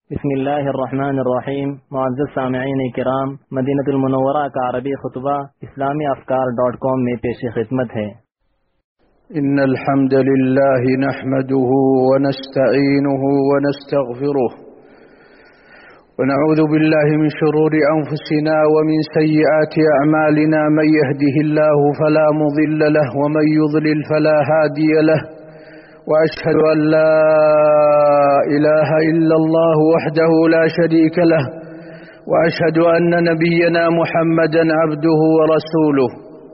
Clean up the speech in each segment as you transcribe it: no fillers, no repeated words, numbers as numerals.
بسم الله الرحمن الرحیم. معزز سامعین کرام، مدینہ المنورہ کا عربی خطبہ islamiafkar.com میں پیش خدمت ہے. إن الحمد لله نحمده ونستعينه ونستغفره ونعوذ بالله من شرور أنفسنا ومن سيئات أعمالنا. من يهده الله فلا مضل له ومن يضلل فلا هادي له. وأشهد أن لا إله إلا الله وحده لا شريك له، وأشهد أن نبينا محمدا عبده ورسوله.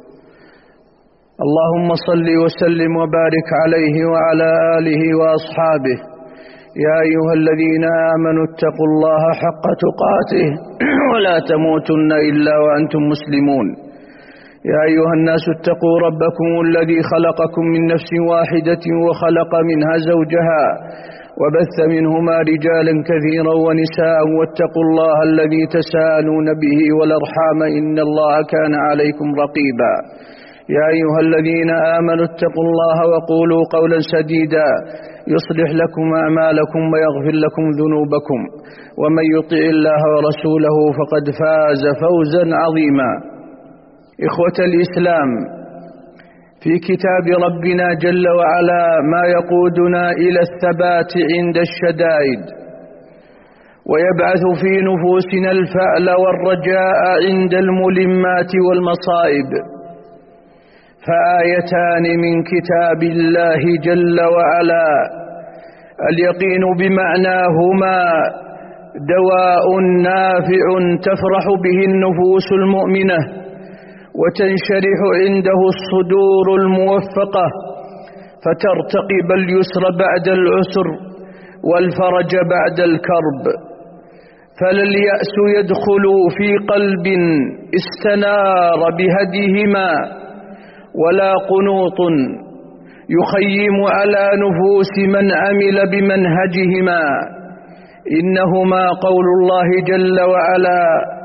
اللهم صل وسلم وبارك عليه وعلى آله وأصحابه. يا أيها الذين آمنوا اتقوا الله حق تقاته ولا تموتن إلا وأنتم مسلمون. يا أيها الناس اتقوا ربكم الذي خلقكم من نفس واحدة وخلق منها زوجها وبث منهما رجالا كثيرا ونساء، واتقوا الله الذي تساءلون به والأرحام إن الله كان عليكم رقيبا. يا أيها الذين آمنوا اتقوا الله وقولوا قولا سديدا يصلح لكم أعمالكم ويغفر لكم ذنوبكم، ومن يطع الله ورسوله فقد فاز فوزا عظيما. إخوة الإسلام، في كتاب ربنا جل وعلا ما يقودنا إلى الثبات عند الشدائد، ويبعث في نفوسنا الفأل والرجاء عند الملمات والمصائب. فآيتان من كتاب الله جل وعلا اليقين بمعناهما دواء نافع تفرح به النفوس المؤمنة، وتنشرح عنده الصدور الموفقة، فترتقب اليسر بعد العسر والفرج بعد الكرب. فلا اليأس يدخل في قلب استنار بهديهما، ولا قنوط يخيم على نفوس من عمل بمنهجهما. إنهما قول الله جل وعلا: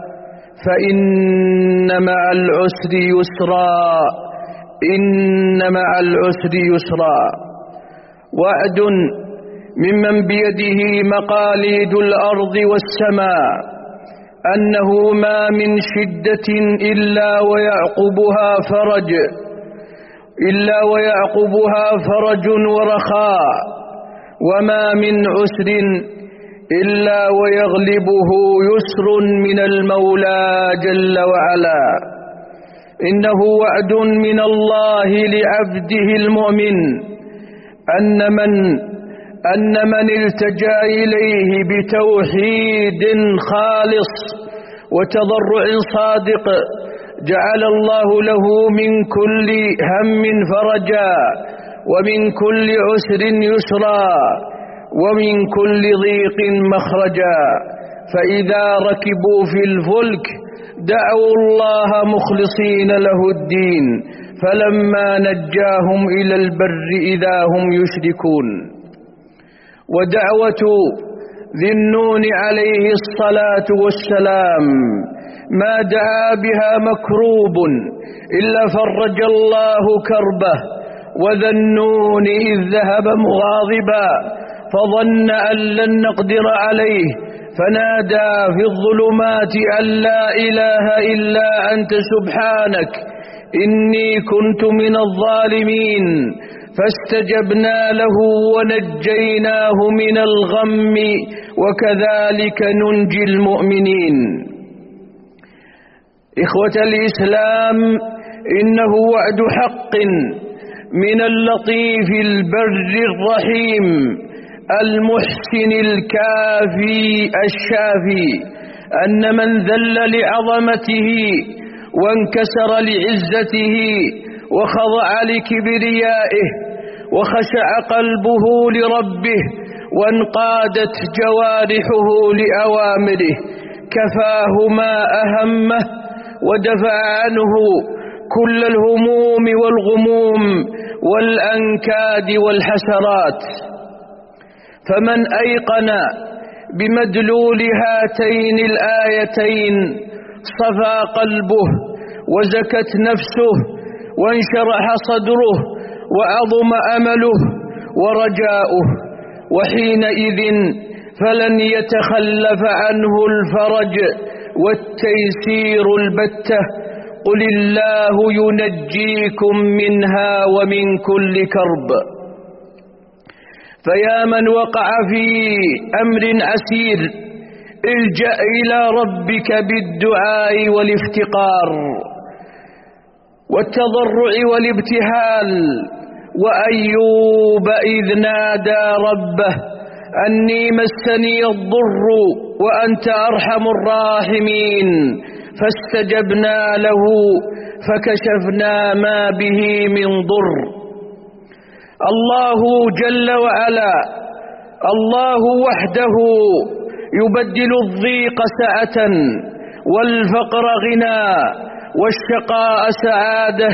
فإن مع العسر يسرا، إن مع العسر يسرا. وعد ممن بيده مقاليد الأرض والسماء أنه ما من شدة إلا ويعقبها فرج ورخاء، وما من عسر إلا ويغلبه يسر من المولى جل وعلا. إنه وعد من الله لعبده المؤمن أن من التجأ إليه بتوحيد خالص وتضرع صادق جعل الله له من كل هم فرجا، ومن كل عسر يسرا، ومن كل ضيق مخرجا. فإذا ركبوا في الفلك دعوا الله مخلصين له الدين، فلما نجاهم إلى البر إذا هم يشركون. ودعوة ذي النون عليه الصلاة والسلام ما دعا بها مكروب إلا فرج الله كربه. وذا النون إذ ذهب مغاضبا فظن أن لن نقدر عليه فنادى في الظلمات أن لا إله إلا أنت سبحانك إني كنت من الظالمين. فاستجبنا له ونجيناه من الغم وكذلك ننجي المؤمنين. إخوة الإسلام، إنه وعد حق من اللطيف البر الرحيم المحسن الكافي الشافي أن من ذل لعظمته وانكسر لعزته وخضع لكبريائه وخشع قلبه لربه وانقادت جوارحه لأوامره كفاه ما أهمه ودفع عنه كل الهموم والغموم والأنكاد والحسرات. فمن أيقن بمدلول هاتين الآيتين صفى قلبه وزكت نفسه وانشرح صدره وعظم أمله ورجاؤه، وحينئذ فلن يتخلف عنه الفرج والتيسير البتة. قل الله ينجيكم منها ومن كل كرب. فيا من وقع في أمر عسير الجأ إلى ربك بالدعاء والافتقار والتضرع والابتهال. وأيوب إذ نادى ربه أني مسني الضر وأنت أرحم الراحمين فاستجبنا له فكشفنا ما به من ضر. الله جل وعلا، الله وحده يبدل الضيق سعة والفقر غنى والشقاء سعادة.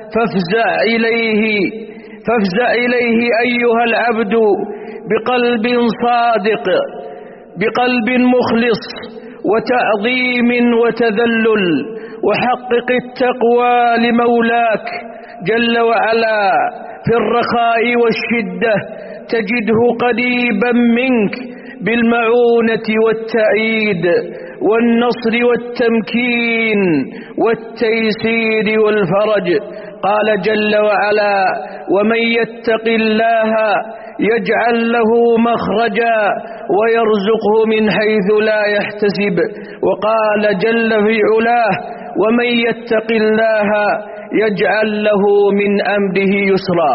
فافزع إليه أيها العبد بقلب صادق، بقلب مخلص وتعظيم وتذلل، وحقق التقوى لمولاك جل وعلا في الرخاء والشدة تجده قريبا منك بالمعونة والتأييد والنصر والتمكين والتيسير والفرج. قال جل وعلا ومن يتق الله يجعل له مخرجا ويرزقه من حيث لا يحتسب. وقال جل في علاه ومن يتق الله يجعل له من أمره يسرا.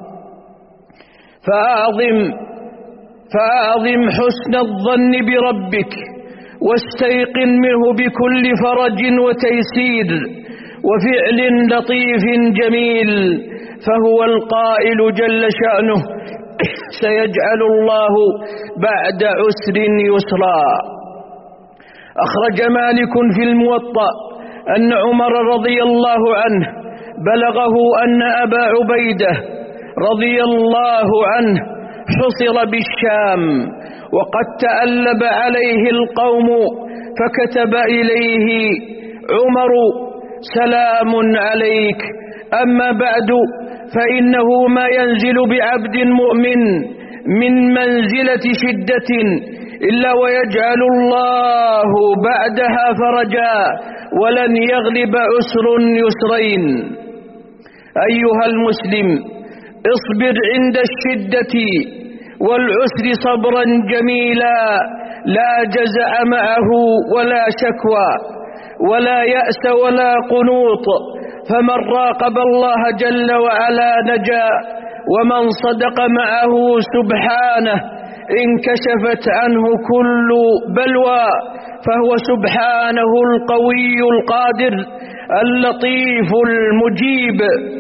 فأعظم حسن الظن بربك واستيقن منه بكل فرج وتيسير وفعل لطيف جميل. فهو القائل جل شأنه سيجعل الله بعد عسر يسرا. أخرج مالك في الموطأ أن عمر رضي الله عنه بلغه أن أبا عبيدة رضي الله عنه حصر بالشام وقد تألب عليه القوم، فكتب إليه عمر سلام عليك، أما بعد فإنه ما ينزل بعبد مؤمن من منزلة شدة إلا ويجعل الله بعدها فرجا ولن يغلب عسر يسرين. أيها المسلم اصبر عند الشدة والعسر صبرا جميلا لا جزع معه ولا شكوى ولا يأس ولا قنوط. فمن راقب الله جل وعلا نجا، ومن صدق معه سبحانه انكشفت عنه كل بلوى، فهو سبحانه القوي القادر اللطيف المجيب.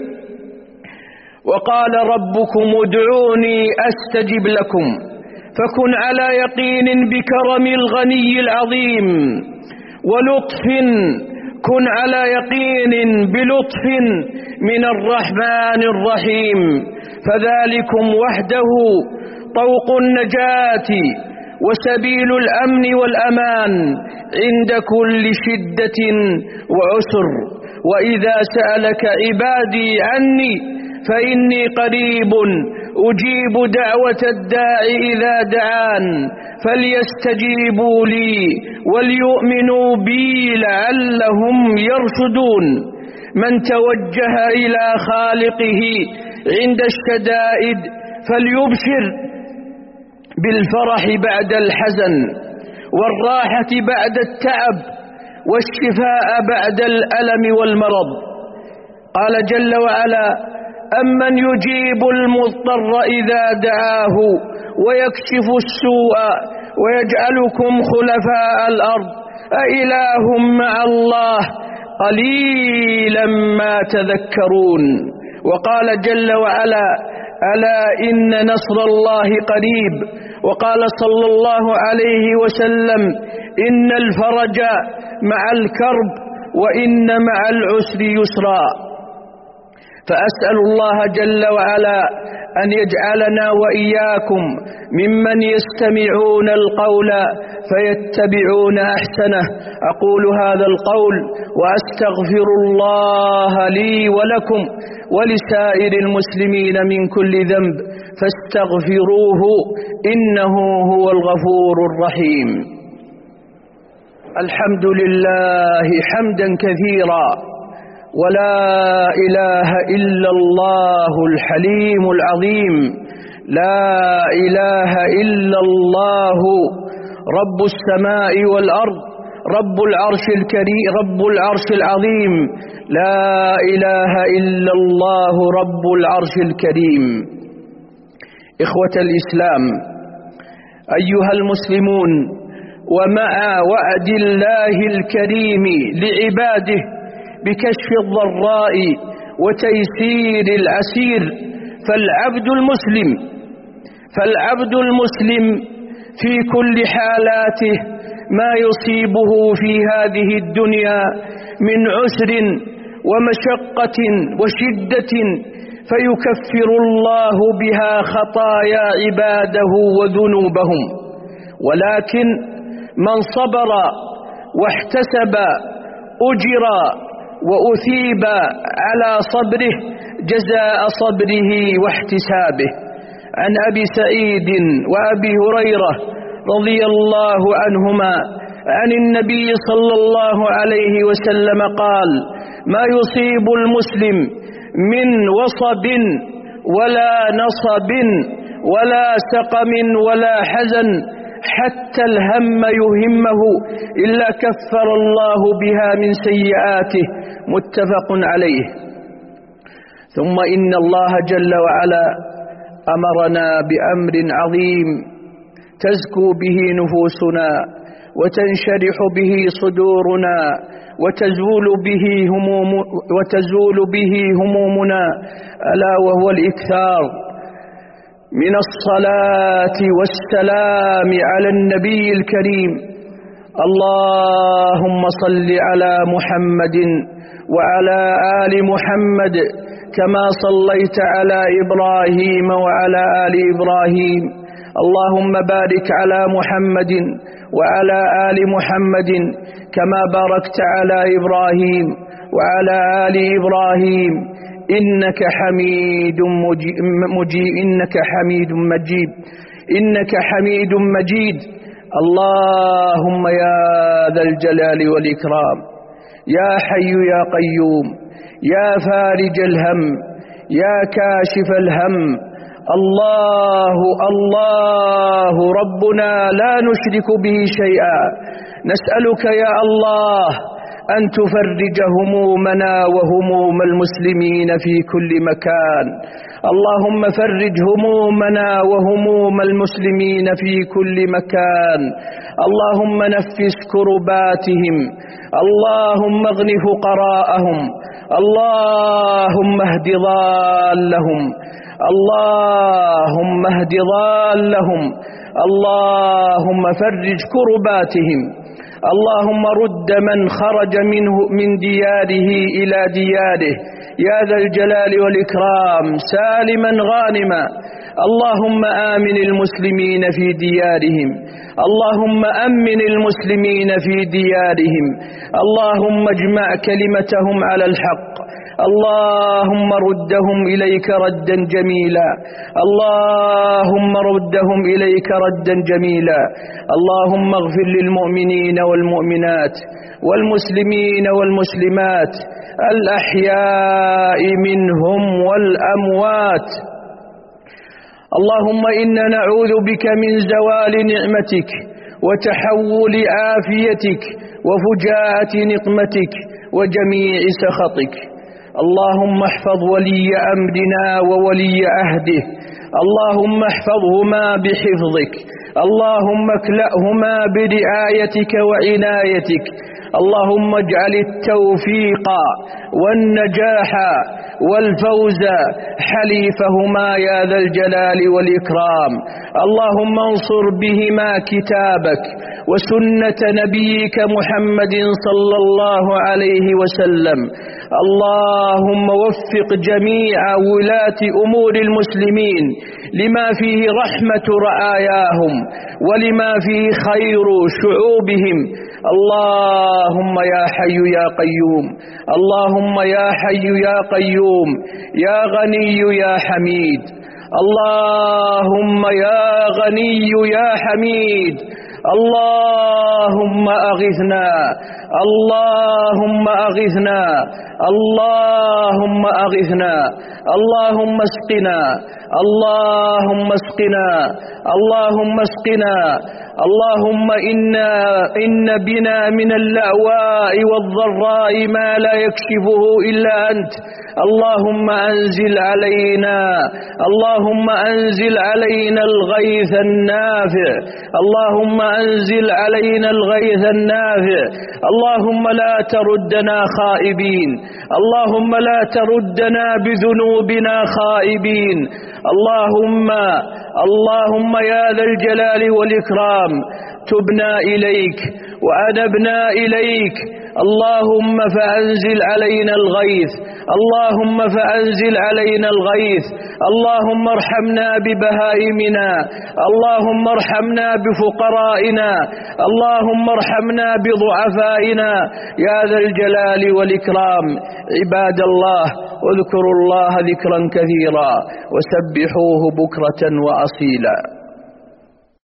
وقال ربكم ادعوني أستجب لكم. فكن على يقين بكرم الغني العظيم ولطف، كن على يقين بلطف من الرحمن الرحيم، فذلكم وحده طوق النجاة وسبيل الأمن والأمان عند كل شدة وعسر. وإذا سألك عبادي عني فإني قريب أجيب دعوة الداع إذا دعان، فليستجيبوا لي وليؤمنوا بي لعلهم يرشدون. من توجه إلى خالقه عند الشدائد فليبشر بالفرح بعد الحزن والراحة بعد التعب والشفاء بعد الألم والمرض. قال جل وعلا أمن يجيب المضطر إذا دعاه ويكشف السوء ويجعلكم خلفاء الأرض أإله مع الله قليلا ما تذكرون. وقال جل وعلا ألا إن نصر الله قريب. وقال صلى الله عليه وسلم إن الفرج مع الكرب وإن مع العسر يسرا. فأسأل الله جل وعلا أن يجعلنا وإياكم ممن يستمعون القول فيتبعون أحسنه. أقول هذا القول وأستغفر الله لي ولكم ولسائر المسلمين من كل ذنب فاستغفروه إنه هو الغفور الرحيم. الحمد لله حمدا كثيرا، ولا إله إلا الله الحليم العظيم، لا إله إلا الله رب السماء والأرض، رب العرش الكريم، رب العرش العظيم، لا إله إلا الله رب العرش الكريم. إخوة الإسلام، أيها المسلمون، ومع وعد الله الكريم لعباده بكشف الضراء وتيسير العسير، فالعبد المسلم في كل حالاته ما يصيبه في هذه الدنيا من عسر ومشقة وشدة فيكفر الله بها خطايا عباده وذنوبهم، ولكن من صبر واحتسب أجر وأثيب على صبره جزاء صبره واحتسابه. عن أبي سعيد وأبي هريرة رضي الله عنهما عن النبي صلى الله عليه وسلم قال: ما يصيب المسلم من وصب ولا نصب ولا سقم ولا حزن حتى الهم يهمه إلا كفر الله بها من سيئاته، متفق عليه. ثم إن الله جل وعلا أمرنا بأمر عظيم تزكو به نفوسنا وتنشرح به صدورنا وتزول به همومنا، ألا وهو الإكثار من الصلاة والسلام على النبي الكريم. اللهم صل على محمد وعلى آل محمد كما صليت على إبراهيم وعلى آل إبراهيم. اللهم بارك على محمد وعلى آل محمد كما باركت على إبراهيم وعلى آل إبراهيم إنك حميد مجيد. اللهم يا ذا الجلال والإكرام، يا حي يا قيوم، يا فارج الهم، يا كاشف الهم، الله ربنا لا نشرك به شيئا، نسألك يا الله أن تفرج همومنا وهموم المسلمين في كل مكان. اللهم فرج همومنا وهموم المسلمين في كل مكان. اللهم نفس كرباتهم، اللهم اغن فقراءهم، اللهم اهد ضالهم، اللهم اهد ضالهم، اللهم فرج كرباتهم. اللهم رد من خرج من دياره إلى دياره يا ذا الجلال والإكرام سالما غانما. اللهم آمن المسلمين في ديارهم، اللهم أمن المسلمين في ديارهم، اللهم اجمع كلمتهم على الحق، اللهم ردهم إليك ردا جميلا، اللهم ردهم إليك ردا جميلا. اللهم اغفر للمؤمنين والمؤمنات والمسلمين والمسلمات الأحياء منهم والأموات. اللهم إنا نعوذ بك من زوال نعمتك وتحول عافيتك وفجاءة نقمتك وجميع سخطك. اللهم احفظ ولي أمرنا وولي عهده، اللهم احفظهما بحفظك، اللهم اكلأهما برعايتك وعنايتك. اللهم اجعل التوفيق والنجاح والفوز حليفهما يا ذا الجلال والإكرام. اللهم انصر بهما كتابك وسنة نبيك محمد صلى الله عليه وسلم. اللهم وفق جميع ولاة أمور المسلمين لما فيه رحمة رعاياهم ولما فيه خير شعوبهم. اللهم يا حي يا قيوم، اللهم يا حي يا قيوم، يا غني يا حميد، اللهم يا غني يا حميد، اللهم أغثنا، اللهم أغثنا، اللهم أغثنا، اللهم اسقنا، اللهم اسقنا، اللهم اسقنا. اللهم إن بنا من اللأواء والضراء ما لا يكشفه إلا أنت. اللهم أنزل علينا، اللهم أنزل علينا الغيث النافع، اللهم أنزل علينا الغيث النافع. اللهم لا تردنا خائبين، اللهم لا تردنا بذنوبنا خائبين. اللهم يا ذا الجلال والإكرام تبنا إليك وأنبنا إليك. اللهم فأنزل علينا الغيث، اللهم فأنزل علينا الغيث. اللهم ارحمنا ببهائمنا، اللهم ارحمنا بفقرائنا، اللهم ارحمنا بضعفائنا يا ذا الجلال والإكرام. عباد الله، اذكروا الله ذكرا كثيرا وسبحوه بكرة وأصيلا.